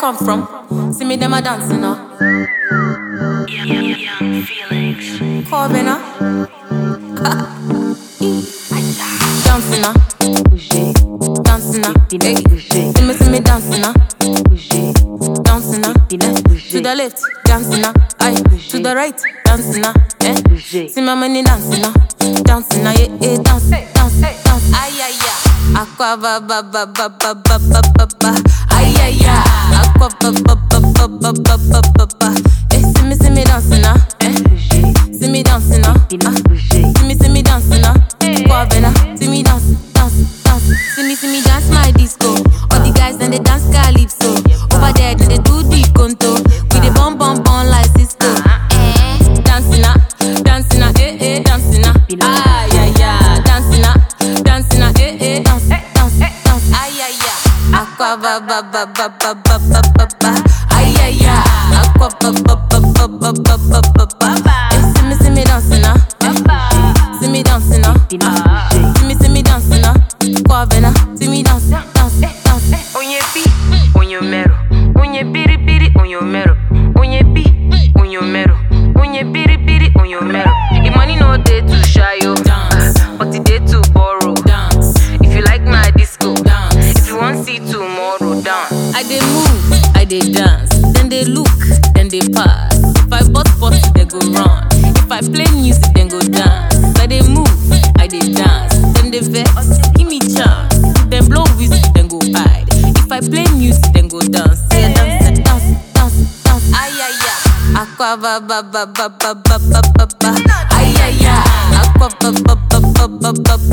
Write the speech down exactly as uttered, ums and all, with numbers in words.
come from. See me them a dancing now. Young feelings. Corbin now. Dancing now. Dancing now. Hey. See me, see me dancing now. Dancing now. To the left, dancing now. Aye. To the right, dancing now. Eh. See my money dancing now. Dancing now. Yeah, yeah. Dance, dance, dance. Aye, aye, yeah. Aqua ba ba ba ba ba ba ba ba ba. Aye, aye, yeah. Aqua ba ba ba ba ba ba ba ba ba. Eh. See me, see me dancing now. Eh. See me dancing now. Ah. See me, see me dancing now. Corbin now. See me dance, dance, dance. See me, see me dance my disco. All the guys then they dance calypso. Over there then they do the conto. We the bum bum bum like Cisco. Eh. Dancing now, dancing now, eh eh, dancing now. Ah yeah yeah, dancing now, dancing now, eh eh, dance, dance, dance. Ah yeah yeah. Aqua ba ba ba ba ba ba ba ba ba. Ah yeah yeah. Aqua ba ba ba ba ba ba ba ba ba. Eh, see me, see me dancing now. Eh. See me dancing now. Ah. See me, see me dancing now. Corbin now. See me dance, dance, dance. On your beat, on your metal. On your bitty bitty, on your metal. On your beat, on your metal. On your bitty bitty, on your metal. If money no day to shy yo, dance. But it day to borrow, dance. If you like my disco, dance. If you want see tomorrow, dance. I dey move, I dey dance. Then they look, then they pass. If I bust bust, they go run. If I play music, then go dance. I dey move, I dey dance. Then they vex, give me chance. Then blow whiskey, then go hide. If I play music, then go dance. Yeah, dance, dance, dance, dance. Ay ay ay. Aqua ba ba ba ba ba ba ba ba ba. Ay ay ay. Aqua ba ba ba ba ba ba